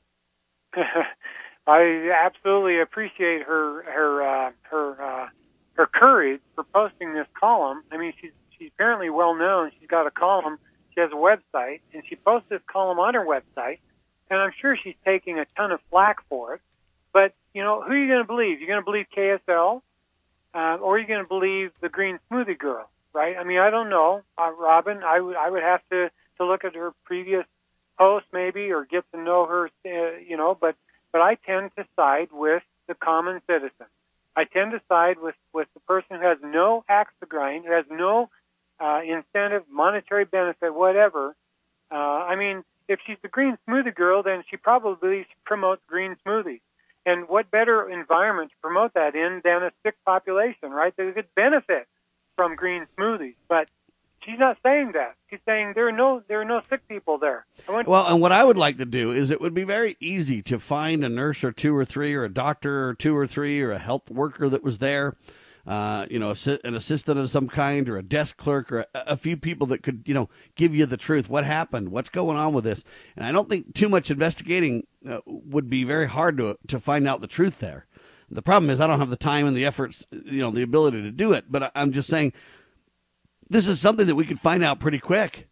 I absolutely appreciate her her uh, her uh, her courage for posting this column. I mean, she's she's apparently well known. She's got a column. She has a website, and she posts this column on her website. And I'm sure she's taking a ton of flack for it. But you know, who are you going to believe? You're going to believe K S L, uh, or are you going to believe the Green Smoothie Girl? Right? I mean, I don't know, uh, Robin. I would I would have to to look at her previous post maybe, or get to know her, uh, you know, but, but I tend to side with the common citizen. I tend to side with, with the person who has no axe to grind, who has no uh, incentive, monetary benefit, whatever. Uh, I mean, if she's the Green Smoothie Girl, then she probably promotes green smoothies. And what better environment to promote that in than a sick population, right? They could benefit from green smoothies, but she's not saying that. She's saying there are no there are no sick people there. Well, and what I would like to do is it would be very easy to find a nurse or two or three, or a doctor or two or three, or a health worker that was there, uh, you know, an assistant of some kind, or a desk clerk, or a, a few people that could, you know, give you the truth. What happened? What's going on with this? And I don't think too much investigating uh, would be very hard to to find out the truth there. The problem is I don't have the time and the efforts, you know, the ability to do it. But I'm just saying, this is something that we could find out pretty quick.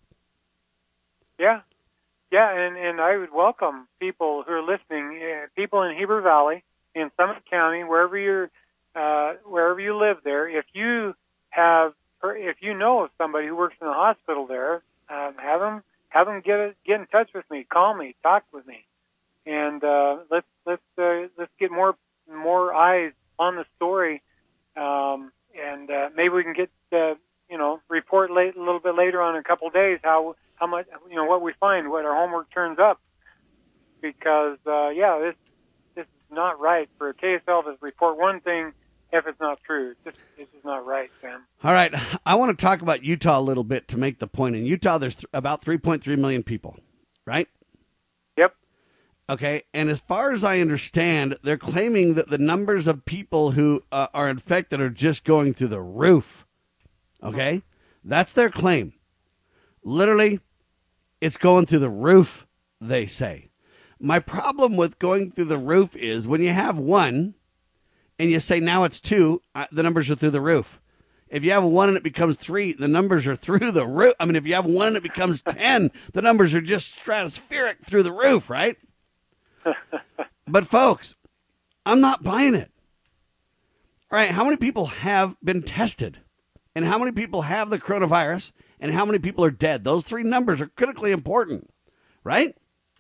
Yeah. Yeah, and, and I would welcome people who are listening, uh, people in Heber Valley, in Summit County, wherever you're, uh, wherever you live there. If you have, or if you know of somebody who works in the hospital there, um, have them have them get get in touch with me, call me, talk with me, and uh, let's let's uh, let's get more more eyes on the story, um, and uh, maybe we can get. Uh, you know, report late, a little bit later on in a couple of days how, how much, you know, what we find, what our homework turns up. Because, uh, yeah, this this is not right for K S L to report one thing if it's not true. This, this is not right, Sam. All right. I want to talk about Utah a little bit to make the point. In Utah, there's th- about three point three million people, right? Yep. Okay. And as far as I understand, they're claiming that the numbers of people who uh, are infected are just going through the roof. Okay, that's their claim. Literally, it's going through the roof, they say. My problem with going through the roof is when you have one and you say now it's two, uh, the numbers are through the roof. If you have one and it becomes three, the numbers are through the roof. I mean, if you have one and it becomes ten, the numbers are just stratospheric through the roof, right? But folks, I'm not buying it. All right, how many people have been tested? And how many people have the coronavirus? And how many people are dead? Those three numbers are critically important, right?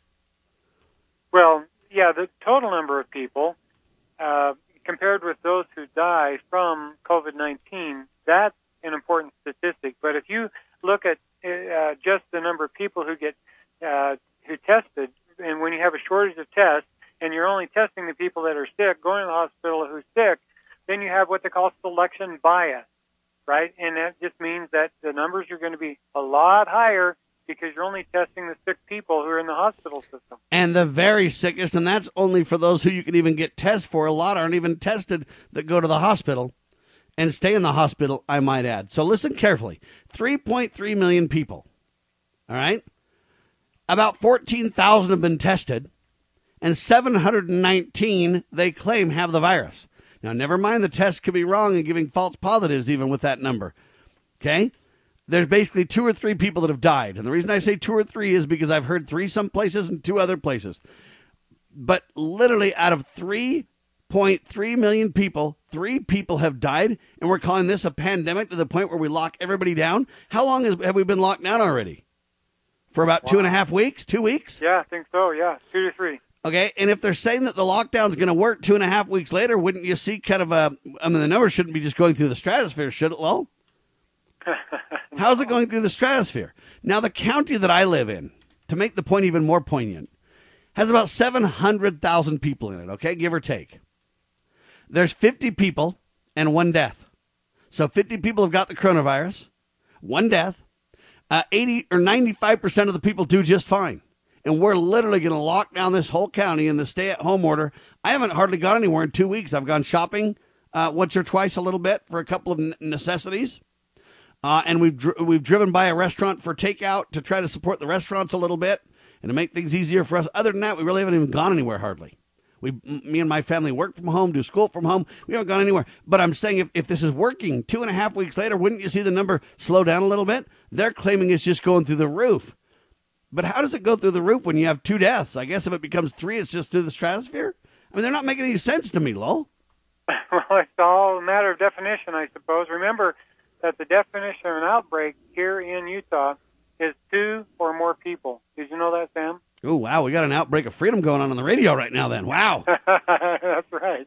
Well, yeah, the total number of people uh, compared with those who die from COVID nineteen, that's an important statistic. But if you look at uh, just the number of people who get uh, who tested, and when you have a shortage of tests, and you're only testing the people that are sick, going to the hospital who's sick, then you have what they call selection bias, right? And that just means that the numbers are going to be a lot higher because you're only testing the sick people who are in the hospital system. And the very sickest, and that's only for those who you can even get tests for. A lot aren't even tested that go to the hospital and stay in the hospital, I might add. So listen carefully. three point three million people, all right? About fourteen thousand have been tested, and seven hundred nineteen, they claim, have the virus. Now, never mind the test could be wrong and giving false positives even with that number, okay? There's basically two or three people that have died. And the reason I say two or three is because I've heard three some places and two other places. But literally out of three point three million people, three people have died, and we're calling this a pandemic to the point where we lock everybody down. How long has, have we been locked down already? For about wow. two and a half weeks, two weeks? Yeah, I think so, yeah, two to three. Okay, and if they're saying that the lockdown's going to work two and a half weeks later, wouldn't you see kind of a, I mean, the numbers shouldn't be just going through the stratosphere, should it, Lowell? How's it going through the stratosphere? Now, the county that I live in, to make the point even more poignant, has about seven hundred thousand people in it, okay, give or take. There's fifty people and one death. So fifty people have got the coronavirus, one death. Uh, eighty or ninety-five percent of the people do just fine. And we're literally going to lock down this whole county in the stay-at-home order. I haven't hardly gone anywhere in two weeks. I've gone shopping uh, once or twice a little bit for a couple of necessities. Uh, and we've dr- we've driven by a restaurant for takeout to try to support the restaurants a little bit and to make things easier for us. Other than that, we really haven't even gone anywhere hardly. We, me and my family work from home, do school from home. We haven't gone anywhere. But I'm saying if, if this is working two and a half weeks later, wouldn't you see the number slow down a little bit? They're claiming it's just going through the roof. But how does it go through the roof when you have two deaths? I guess if it becomes three, it's just through the stratosphere? I mean, they're not making any sense to me, Lowell. Well, it's all a matter of definition, I suppose. Remember that the definition of an outbreak here in Utah is two or more people. Did you know that, Sam? Oh, wow. We got an outbreak of freedom going on on the radio right now then. Wow. That's right.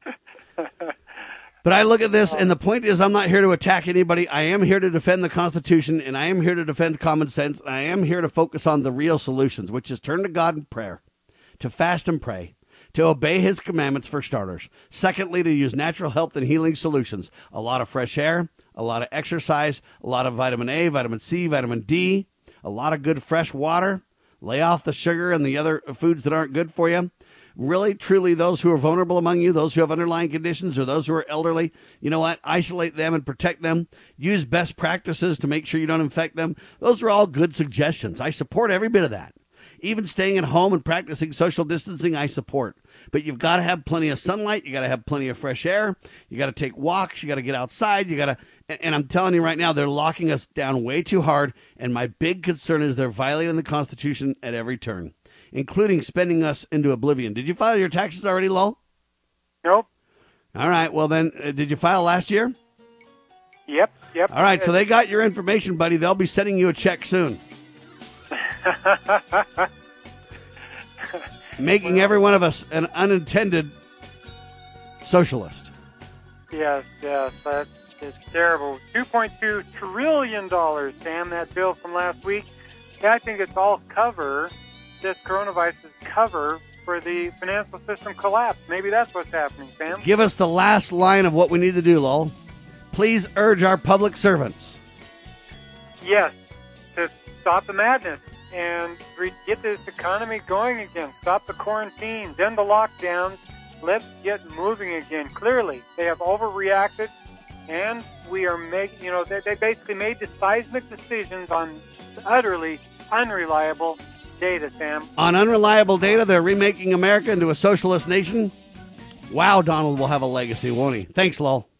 But I look at this, and the point is I'm not here to attack anybody. I am here to defend the Constitution, and I am here to defend common sense, and I am here to focus on the real solutions, which is turn to God in prayer, to fast and pray, to obey his commandments for starters. Secondly, to use natural health and healing solutions. A lot of fresh air, a lot of exercise, a lot of vitamin A, vitamin C, vitamin D, a lot of good fresh water. Lay off the sugar and the other foods that aren't good for you. Really, truly, those who are vulnerable among you, those who have underlying conditions or those who are elderly, you know what? Isolate them and protect them. Use best practices to make sure you don't infect them. Those are all good suggestions. I support every bit of that. Even staying at home and practicing social distancing, I support. But you've got to have plenty of sunlight. You got to have plenty of fresh air. You got to take walks. You got to get outside. You got to, and, and I'm telling you right now, they're locking us down way too hard. And my big concern is they're violating the Constitution at every turn, including spending us into oblivion. Did you file your taxes already, Lowell? Nope. All right. Well, then, uh, did you file last year? Yep. Yep. All right. So they got your information, buddy. They'll be sending you a check soon. Making every one of us an unintended socialist. Yes, yes, that's it's terrible. two point two trillion dollars, Sam, that bill from last week. Yeah, I think it's all cover, this coronavirus is cover for the financial system collapse. Maybe that's what's happening, Sam. Give us the last line of what we need to do, Lowell. Please urge our public servants. Yes, to stop the madness and get this economy going again. Stop the quarantines, end the lockdowns. Let's get moving again. Clearly, they have overreacted, and we are making, you know, they, they basically made the seismic decisions on utterly unreliable data, Sam. On unreliable data, they're remaking America into a socialist nation. Wow, Donald will have a legacy, won't he? Thanks, Lowell.